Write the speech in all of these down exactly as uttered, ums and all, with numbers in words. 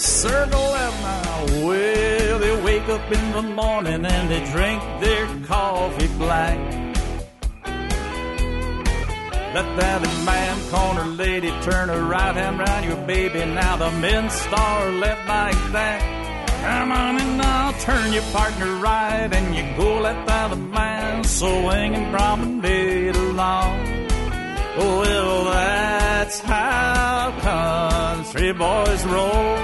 Circle left now. Well, they wake up in the morning and they drink their coffee black. Let that man corner lady turn her right hand round your baby. Now the men star left like that. Come on and now turn your partner right and you go let that man swing and promenade along. Well, that's how country boys roll.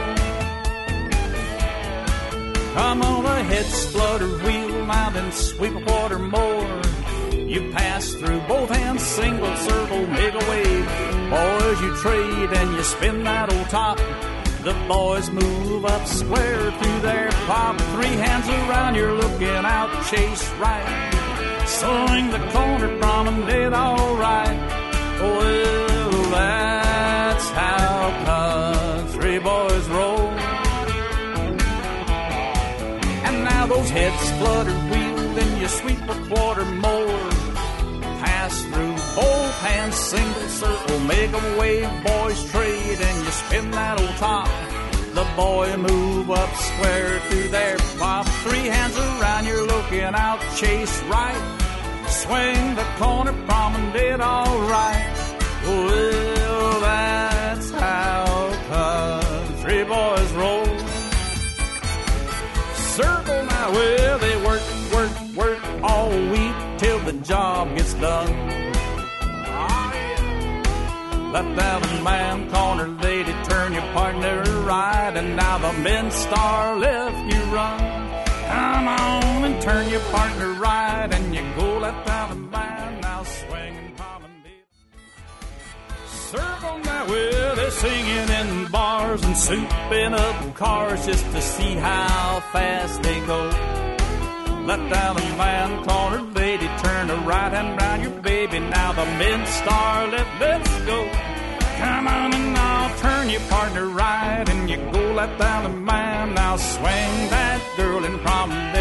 Come on ahead, splutter, wheel out and sweep a quarter more. You pass through both hands, single, circle, make a wave. Boys, you trade and you spin that old top. The boys move up square through their pop. Three hands around, you're looking out, chase right. Swing the corner, promenade all right. Well, that's how country boys roll. And now those heads splutter, wheel, then you sweep a quarter more. Pass through both hands, single, circle, make a wave. Boys trade and you spin that old top. The boy move up square through their pop. Three hands around, you're looking out, chase right. Swing the corner, promenade all right. Well, that's how country boys roll. Circle now, well, they work, work, work all week till the job gets done. Let that man corner lady turn your partner right, and now the men star left you run. Come on and turn your partner right, and you go let that man now swing and promenade. Circle now, well, they're singing in bars and souping up cars just to see how fast they go. Let down the man corner lady turn the right hand round your baby. Now the men star left, let's go. Come on and now turn your partner right, and you go let down the man now swing that girl in prom.